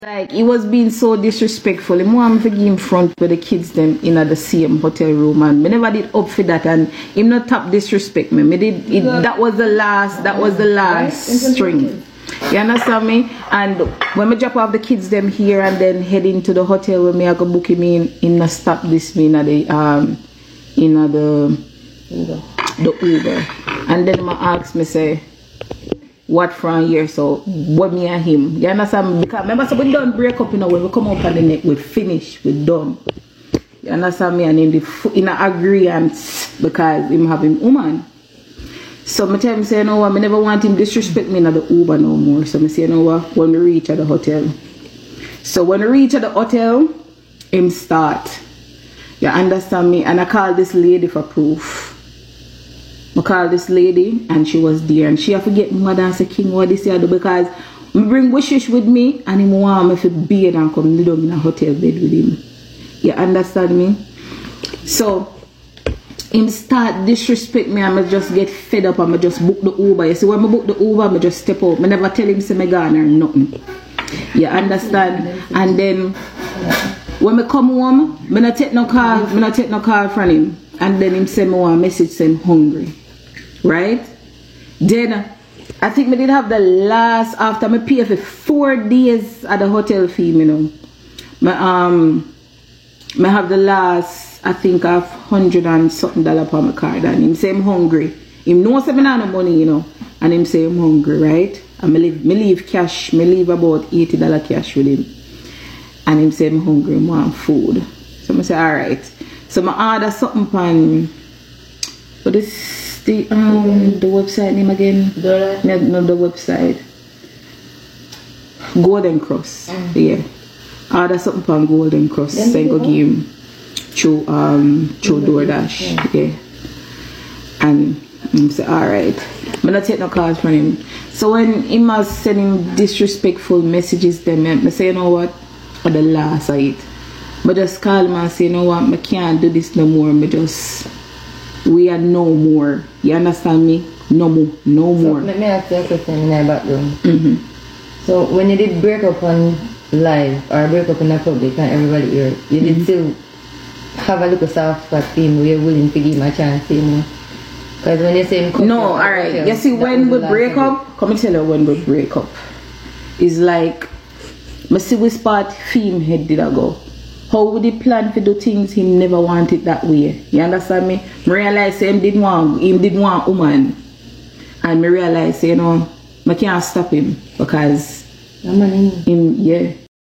Like, he was being so disrespectful. He want to give him front with the kids them in the same hotel room, and me never did up for that, and him not top disrespect me. That was the last string. You understand me? And when me drop off the kids them here and then head into the hotel where me I go book him in the stop this me in the Uber. And then me ask me say, what from here? So what me and him? You understand me? Because remember, so we don't break up, you know, when we come up on the net, we finish, we done. You understand me? And in a agreement because him having woman. So I tell him, say, you know what, I never want him disrespect me in the Uber no more. So I say, you know what, when we reach at the hotel. So when we reach at the hotel, him start. You understand me? And I call this lady for proof. I call this lady and she was there. And she forget more than say, King, what this year do? Because I bring wishes with me and him want me to bed and come lay down in a hotel bed with him. You understand me? So him start disrespect me and I just get fed up and I just book the Uber. You see, when I book the Uber, I just step out. I never tell him say me gone or nothing. You understand? And then when I come home, I not take no call from him. And then him send me one message saying hungry. Right? Then I think I did have the last, after I pay for 4 days at the hotel fee, you know. I have the last, I think, of $100 and something on my card, and him say I'm hungry. Him know say I no money, you know, and him say I'm hungry, right? And me leave cash, me leave about $80 cash with him, and him say I'm hungry, I want food. So I say alright. So I order something on, what is the website name again? No, the website. Golden Cross. Yeah. Order something on Golden Cross. Then go give him through DoorDash. Yeah. And I say alright. I'm not take no calls from him. So when he was sending disrespectful messages then I say, you know what? For the last of it. But just call him and say, you know what, I can't do this no more. We are no more. You understand me? No more. Let me ask you a question in my background. So when you did break up on live or break up in the public and everybody heard, you did still have a little soft spot for him where you're willing to give him a chance anymore? Because when you say him no, alright. You see, when we break up, come and tell you when we break up. It's like, I see which spot him head did I go. How would he plan to do things he never wanted that way? You understand me? I realize him did want woman. And I realize, you know, I can't stop him because him, yeah.